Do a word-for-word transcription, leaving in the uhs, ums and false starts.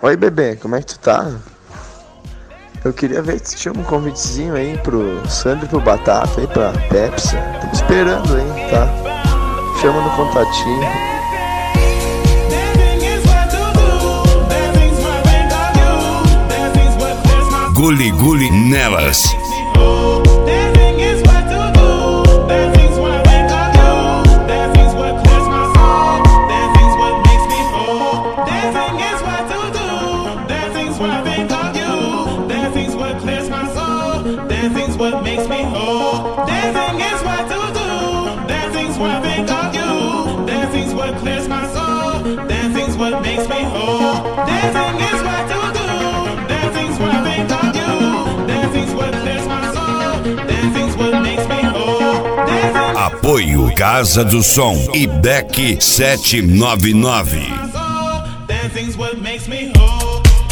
Oi, bebê, como é que tu tá? Eu queria ver se tinha um convitezinho aí pro Sandro e pro Batata aí pra Pepsi. Tô esperando aí, tá? Chama no contatinho. Guli Guli nelas. Dancing's what makes me whole. Dancing is what to do. Dancing's what I think of you. Dancing's what clears my soul. Dancing's what makes me whole. Dancing is what to do. Dancing's what I think of you. Dancing's what clears my soul. Dancing's what makes me whole. Dancing. Apoio Casa do Som e Beck sete nove nove. Dancing's what makes me whole.